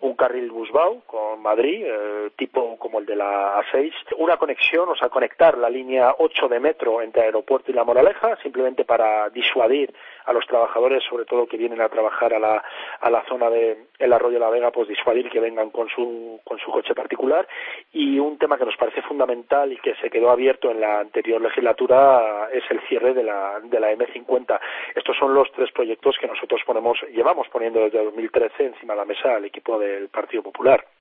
un carril Busbau con Madrid, tipo como el de la A6, una conexión, o sea, conectar la línea 8 de metro entre el aeropuerto y La Moraleja, simplemente para disuadir a los trabajadores, sobre todo que vienen a trabajar a la zona de el Arroyo de la Vega, pues disuadir que vengan con su coche particular. Y un tema que nos parece fundamental y que se quedó abierto en la anterior legislatura es el cierre de la M50. Estos son los tres proyectos que nosotros llevamos poniendo desde 2013 encima de la mesa al equipo del Partido Popular.